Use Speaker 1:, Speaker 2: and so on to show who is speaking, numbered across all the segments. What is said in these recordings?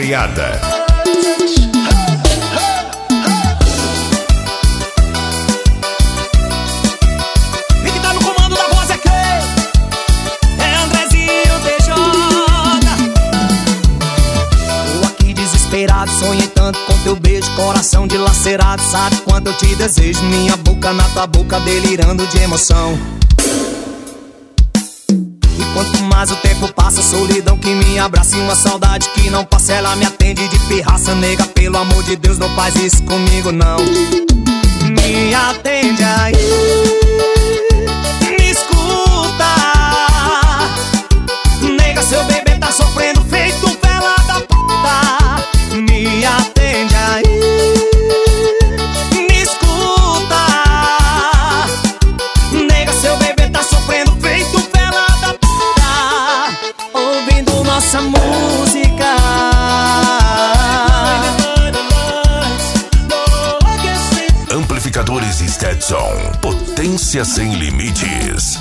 Speaker 1: Malcriada.
Speaker 2: E que tá no comando da voz é quem? É Andrezinho DJ. Tô aqui desesperado, sonhei tanto com teu beijo, coração dilacerado. Sabe quanto eu te desejo, minha boca na tua boca, delirando de emoção. Quanto mais o tempo passa, solidão que me abraça e uma saudade que não passa, ela me atende de pirraça. Nega, pelo amor de Deus, não faz isso comigo não. Me atende aí, me escuta. Nega, seu bebê tá sofrendo feito vela da puta. Me atende aí, me escuta. Nega, seu bebê tá sofrendo feito vela da puta, ouvindo nossa música.
Speaker 1: Amplificadores Stetson, potência sem limites.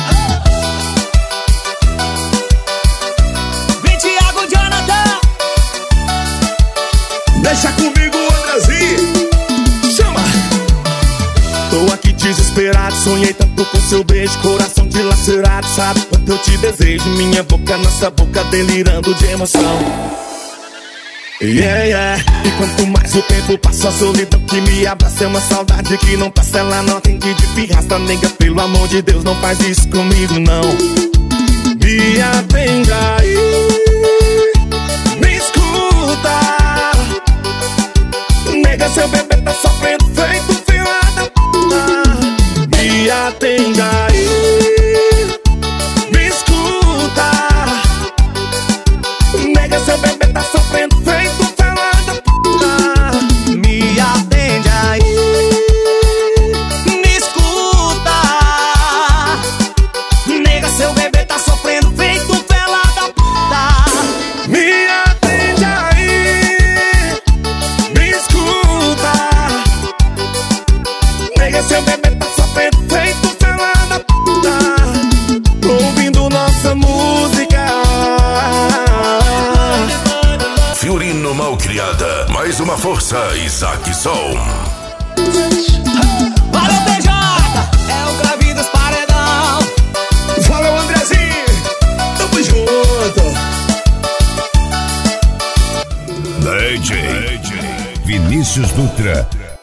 Speaker 2: Vem, Thiago Jonathan.
Speaker 3: Deixa comigo, Andrezinho. Chama. Tô aqui desesperado, sonhei tanto com seu beijo, coração dilacerado. Sabe quanto eu te desejo, minha boca nessa boca, delirando de emoção. Yeah, yeah. E quanto mais o tempo passa, a solidão que me abraça é uma saudade que não passa, ela não atende de pirraça. Nega, pelo amor de Deus, não faz isso comigo não. Me atende aí, me escuta. Nega, seu bebê tá sofrendo feito fila da puta. Me atende aí, me escuta. Nega, seu bebê tá sofrendo feito fila da puta.
Speaker 2: Me atende aí, me escuta. Nega, seu bebê tá sofrendo feito vela da puta.
Speaker 3: Me atende aí, me escuta. Nega, seu bebê tá sofrendo feito fila da puta, ouvindo nossa música.
Speaker 1: Fiorino Malcriada, mais uma força, Isaac Som.
Speaker 2: Valeu, TJ, é o grave dos paredão.
Speaker 3: Valeu, Andrezinho, tamo junto.
Speaker 1: DJ Vinícius Dutra.